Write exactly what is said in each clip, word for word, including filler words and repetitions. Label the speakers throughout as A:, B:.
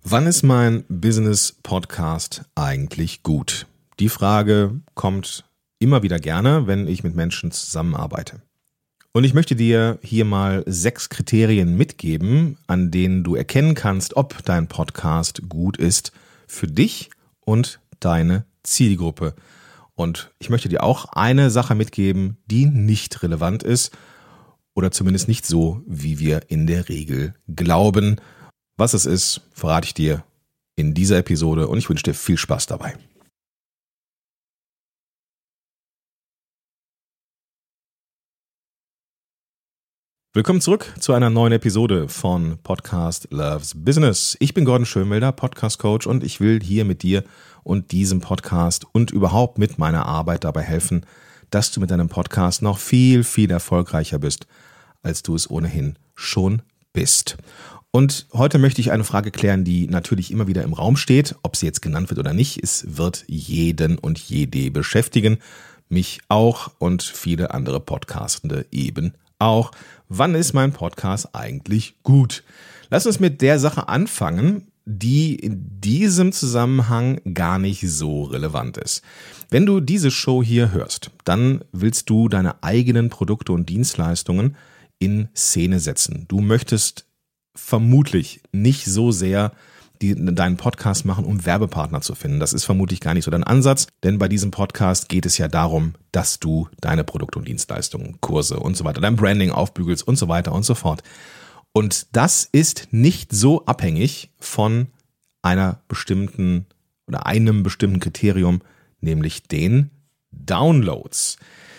A: Wann ist mein Business-Podcast eigentlich gut? Die Frage kommt immer wieder gerne, wenn ich mit Menschen zusammenarbeite. Und ich möchte dir hier mal sechs Kriterien mitgeben, an denen du erkennen kannst, ob dein Podcast gut ist für dich und deine Zielgruppe. Und ich möchte dir auch eine Sache mitgeben, die nicht relevant ist oder zumindest nicht so, wie wir in der Regel glauben. Was es ist, verrate ich dir in dieser Episode und ich wünsche dir viel Spaß dabei. Willkommen zurück zu einer neuen Episode von Podcast Loves Business. Ich bin Gordon Schönwelder, Podcast Coach, und ich will hier mit dir und diesem Podcast und überhaupt mit meiner Arbeit dabei helfen, dass du mit deinem Podcast noch viel, viel erfolgreicher bist, als du es ohnehin schon bist. Und heute möchte ich eine Frage klären, die natürlich immer wieder im Raum steht, ob sie jetzt genannt wird oder nicht. Es wird jeden und jede beschäftigen, mich auch und viele andere Podcastende eben auch. Wann ist mein Podcast eigentlich gut? Lass uns mit der Sache anfangen, die in diesem Zusammenhang gar nicht so relevant ist. Wenn du diese Show hier hörst, dann willst du deine eigenen Produkte und Dienstleistungen in Szene setzen. Du möchtest vermutlich nicht so sehr die, deinen Podcast machen, um Werbepartner zu finden. Das ist vermutlich gar nicht so dein Ansatz, denn bei diesem Podcast geht es ja darum, dass du deine Produkte und Dienstleistungen, Kurse und so weiter, dein Branding aufbügelst und so weiter und so fort. Und das ist nicht so abhängig von einer bestimmten oder einem bestimmten Kriterium, nämlich den Downloads.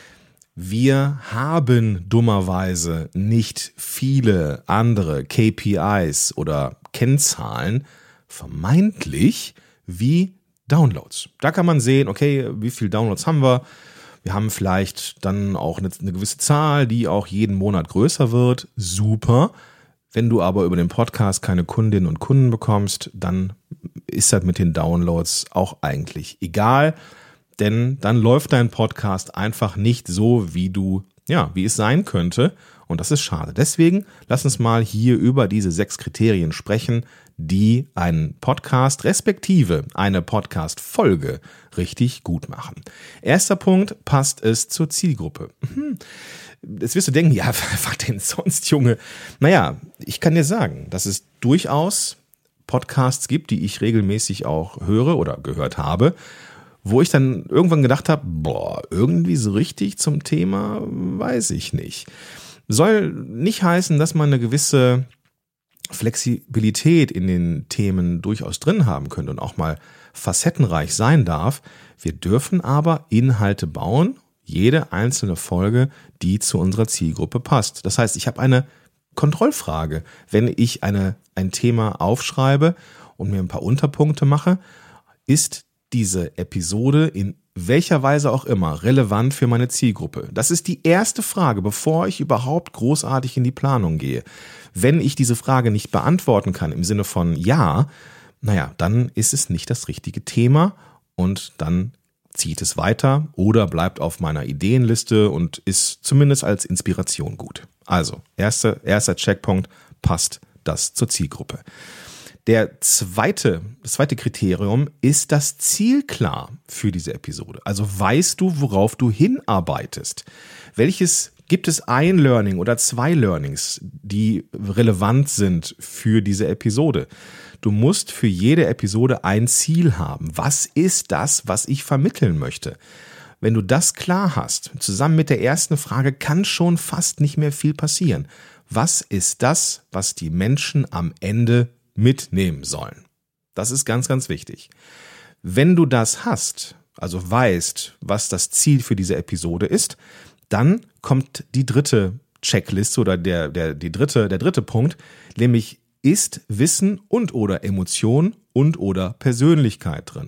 A: Wir haben dummerweise nicht viele andere K P Is oder Kennzahlen, vermeintlich wie Downloads. Da kann man sehen, okay, wie viele Downloads haben wir? Wir haben vielleicht dann auch eine, eine gewisse Zahl, die auch jeden Monat größer wird. Super. Wenn du aber über den Podcast keine Kundinnen und Kunden bekommst, dann ist das mit den Downloads auch eigentlich egal. Denn dann läuft dein Podcast einfach nicht so, wie du, ja, wie es sein könnte. Und das ist schade. Deswegen lass uns mal hier über diese sechs Kriterien sprechen, die einen Podcast respektive eine Podcast-Folge richtig gut machen. Erster Punkt, passt es zur Zielgruppe? Hm. Jetzt wirst du denken, ja, was denn sonst, Junge? Naja, ich kann dir sagen, dass es durchaus Podcasts gibt, die ich regelmäßig auch höre oder gehört habe, wo ich dann irgendwann gedacht habe, boah, irgendwie so richtig zum Thema weiß ich nicht. Soll nicht heißen, dass man eine gewisse Flexibilität in den Themen durchaus drin haben könnte und auch mal facettenreich sein darf. Wir dürfen aber Inhalte bauen, jede einzelne Folge, die zu unserer Zielgruppe passt. Das heißt, ich habe eine Kontrollfrage, wenn ich eine, ein Thema aufschreibe und mir ein paar Unterpunkte mache, ist diese Episode in welcher Weise auch immer relevant für meine Zielgruppe? Das ist die erste Frage, bevor ich überhaupt großartig in die Planung gehe. Wenn ich diese Frage nicht beantworten kann im Sinne von ja, naja, dann ist es nicht das richtige Thema und dann zieht es weiter oder bleibt auf meiner Ideenliste und ist zumindest als Inspiration gut. Also, erster, erster Checkpunkt, passt das zur Zielgruppe. Der zweite, das zweite Kriterium ist das Ziel klar für diese Episode. Also weißt du, worauf du hinarbeitest? Welches gibt es ein Learning oder zwei Learnings, die relevant sind für diese Episode? Du musst für jede Episode ein Ziel haben. Was ist das, was ich vermitteln möchte? Wenn du das klar hast, zusammen mit der ersten Frage, kann schon fast nicht mehr viel passieren. Was ist das, was die Menschen am Ende mitnehmen sollen? Das ist ganz, ganz wichtig. Wenn du das hast, also weißt, was das Ziel für diese Episode ist, dann kommt die dritte Checkliste oder der, der, die dritte, der dritte Punkt, nämlich ist Wissen und oder Emotion und oder Persönlichkeit drin.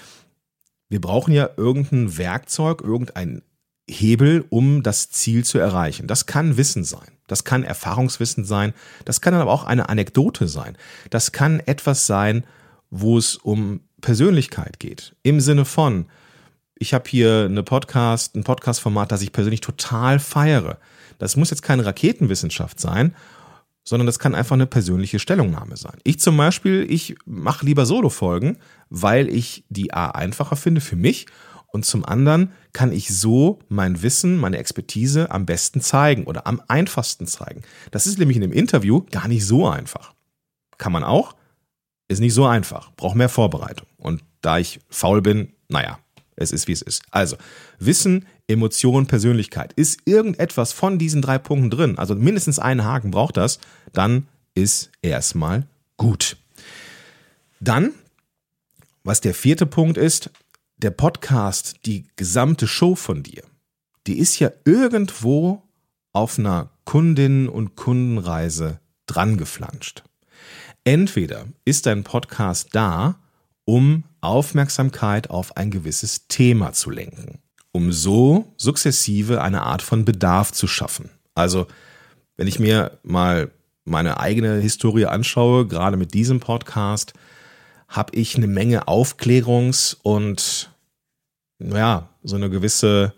A: Wir brauchen ja irgendein Werkzeug, irgendein Hebel, um das Ziel zu erreichen. Das kann Wissen sein, das kann Erfahrungswissen sein, das kann aber auch eine Anekdote sein. Das kann etwas sein, wo es um Persönlichkeit geht. Im Sinne von, ich habe hier eine Podcast, ein Podcast-Format, das ich persönlich total feiere. Das muss jetzt keine Raketenwissenschaft sein sondern das kann einfach eine persönliche Stellungnahme sein. Ich zum Beispiel, ich mache lieber Solo-Folgen, weil ich die A einfacher finde für mich und zum anderen kann ich so mein Wissen, meine Expertise am besten zeigen oder am einfachsten zeigen. Das ist nämlich in einem Interview gar nicht so einfach. Kann man auch, ist nicht so einfach, braucht mehr Vorbereitung. Und da ich faul bin, naja, es ist wie es ist. Also, Wissen, Emotion, Persönlichkeit. Ist irgendetwas von diesen drei Punkten drin, also mindestens einen Haken braucht das, dann ist erstmal gut. Dann, was der vierte Punkt ist, der Podcast, die gesamte Show von dir, die ist ja irgendwo auf einer Kundinnen- und Kundenreise dran geflanscht. Entweder ist dein Podcast da, um Aufmerksamkeit auf ein gewisses Thema zu lenken, um so sukzessive eine Art von Bedarf zu schaffen. Also, wenn ich mir mal meine eigene Historie anschaue, gerade mit diesem Podcast, habe ich eine Menge Aufklärungs- und ja, so eine gewisse,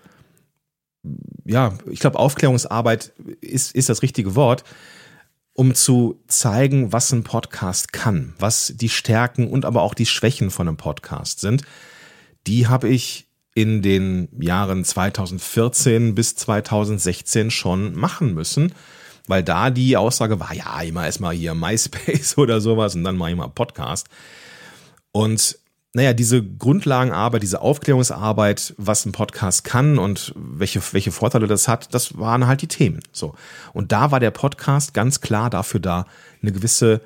A: ja, ich glaube, Aufklärungsarbeit ist, ist das richtige Wort, um zu zeigen, was ein Podcast kann, was die Stärken und aber auch die Schwächen von einem Podcast sind. Die habe ich in den Jahren zweitausendvierzehn bis zweitausendsechzehn schon machen müssen, weil da die Aussage war, ja, immer erstmal hier MySpace oder sowas und dann mache ich mal Podcast. Und naja, diese Grundlagenarbeit, diese Aufklärungsarbeit, was ein Podcast kann und welche, welche Vorteile das hat, das waren halt die Themen. So. Und da war der Podcast ganz klar dafür da, eine gewisse,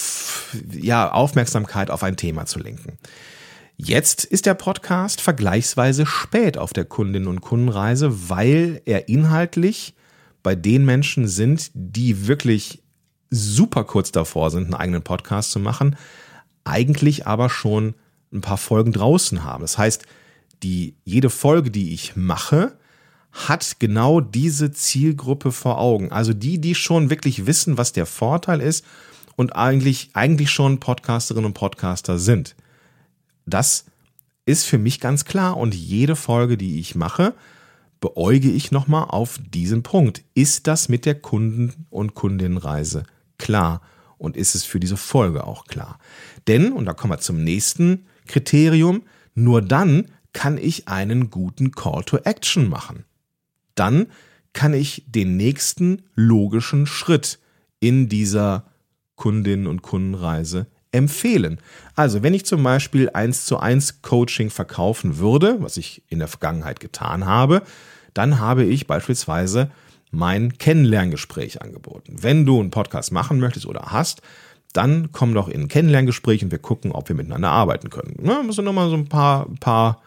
A: ja, Aufmerksamkeit auf ein Thema zu lenken. Jetzt ist der Podcast vergleichsweise spät auf der Kundinnen- und Kundenreise, weil er inhaltlich bei den Menschen sind, die wirklich super kurz davor sind, einen eigenen Podcast zu machen, eigentlich aber schon ein paar Folgen draußen haben. Das heißt, die, jede Folge, die ich mache, hat genau diese Zielgruppe vor Augen. Also die, die schon wirklich wissen, was der Vorteil ist und eigentlich, eigentlich schon Podcasterinnen und Podcaster sind. Das ist für mich ganz klar und jede Folge, die ich mache, beäuge ich nochmal auf diesen Punkt. Ist das mit der Kunden- und Kundinnenreise klar? Und ist es für diese Folge auch klar? Denn, und da kommen wir zum nächsten Kriterium, nur dann kann ich einen guten Call to Action machen. Dann kann ich den nächsten logischen Schritt in dieser Kundinnen- und Kundenreise empfehlen. Also wenn ich zum Beispiel eins zu eins Coaching verkaufen würde, was ich in der Vergangenheit getan habe, dann habe ich beispielsweise mein Kennenlerngespräch angeboten. Wenn du einen Podcast machen möchtest oder hast, dann komm doch in ein Kennenlerngespräch und wir gucken, ob wir miteinander arbeiten können. Ne, müssen nochmal so ein paar, paar,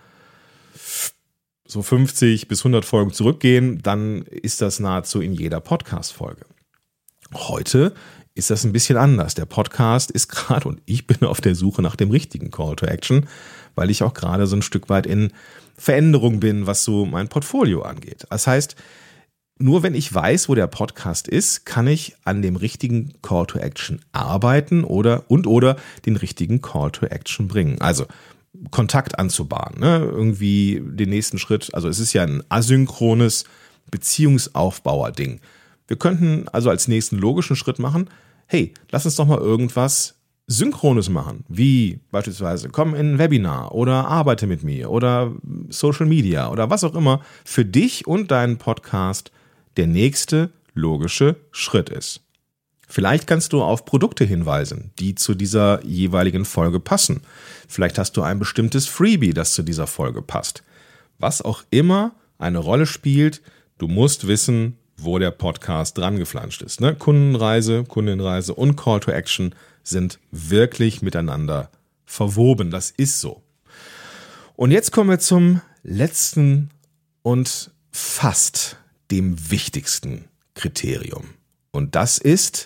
A: so fünfzig bis hundert Folgen zurückgehen, dann ist das nahezu in jeder Podcast-Folge. Heute ist das ein bisschen anders. Der Podcast ist gerade, und ich bin auf der Suche nach dem richtigen Call to Action, weil ich auch gerade so ein Stück weit in Veränderung bin, was so mein Portfolio angeht. Das heißt, nur wenn ich weiß, wo der Podcast ist, kann ich an dem richtigen Call to Action arbeiten oder und oder den richtigen Call to Action bringen. Also Kontakt anzubahnen, ne? Irgendwie den nächsten Schritt. Also es ist ja ein asynchrones Beziehungsaufbauer-Ding. Wir könnten also als nächsten logischen Schritt machen, hey, lass uns doch mal irgendwas Synchrones machen, wie beispielsweise komm in ein Webinar oder arbeite mit mir oder Social Media oder was auch immer für dich und deinen Podcast der nächste logische Schritt ist. Vielleicht kannst du auf Produkte hinweisen, die zu dieser jeweiligen Folge passen. Vielleicht hast du ein bestimmtes Freebie, das zu dieser Folge passt. Was auch immer eine Rolle spielt, du musst wissen, wo der Podcast dran geflanscht ist. Ne? Kundenreise, Kundinnenreise und Call to Action sind wirklich miteinander verwoben. Das ist so. Und jetzt kommen wir zum letzten und fast dem wichtigsten Kriterium. Und das ist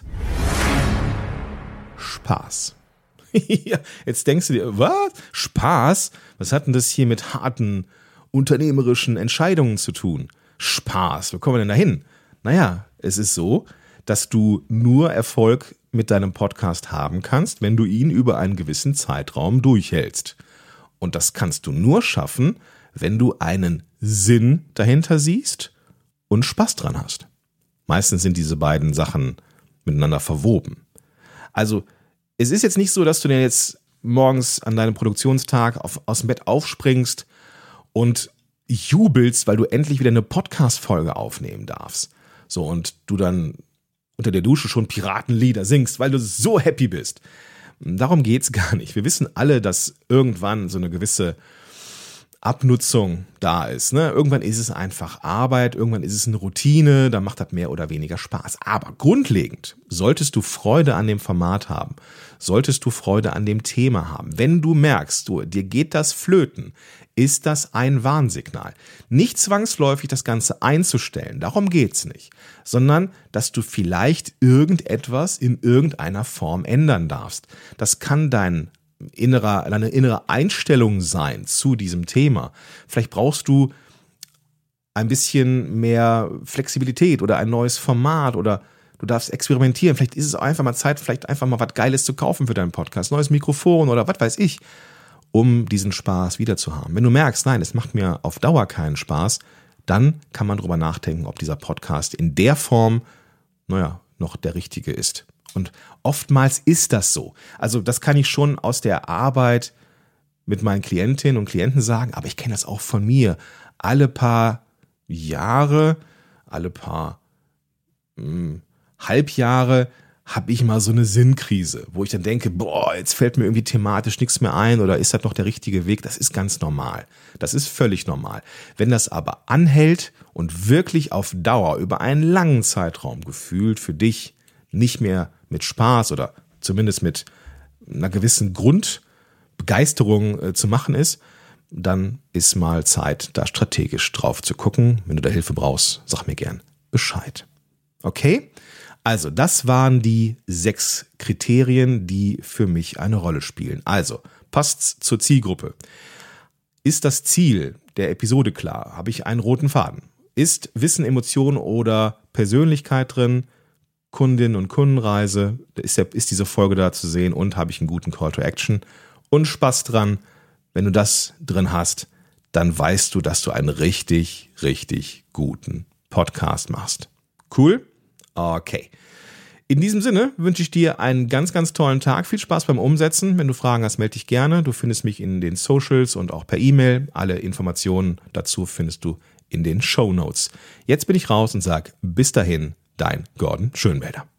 A: Spaß. Ja, jetzt denkst du dir, was? Spaß? Was hat denn das hier mit harten unternehmerischen Entscheidungen zu tun? Spaß, wo kommen wir denn da hin? Naja, es ist so, dass du nur Erfolg mit deinem Podcast haben kannst, wenn du ihn über einen gewissen Zeitraum durchhältst. Und das kannst du nur schaffen, wenn du einen Sinn dahinter siehst und Spaß dran hast. Meistens sind diese beiden Sachen miteinander verwoben. Also es ist jetzt nicht so, dass du dir jetzt morgens an deinem Produktionstag auf, aus dem Bett aufspringst und jubelst, weil du endlich wieder eine Podcast-Folge aufnehmen darfst. So, und du dann unter der Dusche schon Piratenlieder singst, weil du so happy bist. Darum geht's gar nicht. Wir wissen alle, dass irgendwann so eine gewisse Abnutzung da ist. Ne? Irgendwann ist es einfach Arbeit, irgendwann ist es eine Routine, da macht das mehr oder weniger Spaß. Aber grundlegend solltest du Freude an dem Format haben, solltest du Freude an dem Thema haben. Wenn du merkst, du, dir geht das flöten, ist das ein Warnsignal. Nicht zwangsläufig das Ganze einzustellen, darum geht's nicht, sondern dass du vielleicht irgendetwas in irgendeiner Form ändern darfst. Das kann dein innerer, deine innere Einstellung sein zu diesem Thema. Vielleicht brauchst du ein bisschen mehr Flexibilität oder ein neues Format oder du darfst experimentieren. Vielleicht ist es auch einfach mal Zeit, vielleicht einfach mal was Geiles zu kaufen für deinen Podcast, neues Mikrofon oder was weiß ich, um diesen Spaß wieder zu haben. Wenn du merkst, nein, es macht mir auf Dauer keinen Spaß, dann kann man drüber nachdenken, ob dieser Podcast in der Form, naja, noch der richtige ist. Und oftmals ist das so. Also das kann ich schon aus der Arbeit mit meinen Klientinnen und Klienten sagen, aber ich kenne das auch von mir. Alle paar Jahre, alle paar mh, Halbjahre habe ich mal so eine Sinnkrise, wo ich dann denke, boah, jetzt fällt mir irgendwie thematisch nichts mehr ein oder ist das noch der richtige Weg? Das ist ganz normal. Das ist völlig normal. Wenn das aber anhält und wirklich auf Dauer über einen langen Zeitraum gefühlt für dich nicht mehr mit Spaß oder zumindest mit einer gewissen Grundbegeisterung äh, zu machen ist, dann ist mal Zeit, da strategisch drauf zu gucken. Wenn du da Hilfe brauchst, sag mir gern Bescheid. Okay? Also, das waren die sechs Kriterien, die für mich eine Rolle spielen. Also, passt's zur Zielgruppe? Ist das Ziel der Episode klar? Habe ich einen roten Faden? Ist Wissen, Emotion oder Persönlichkeit drin? Kundinnen- und Kundenreise, ist, der, ist diese Folge da zu sehen und habe ich einen guten Call to Action und Spaß dran. Wenn du das drin hast, dann weißt du, dass du einen richtig, richtig guten Podcast machst. Cool? Okay. In diesem Sinne wünsche ich dir einen ganz, ganz tollen Tag. Viel Spaß beim Umsetzen. Wenn du Fragen hast, melde dich gerne. Du findest mich in den Socials und auch per E-Mail. Alle Informationen dazu findest du in den Shownotes. Jetzt bin ich raus und sage bis dahin, dein Gordon Schönwälder.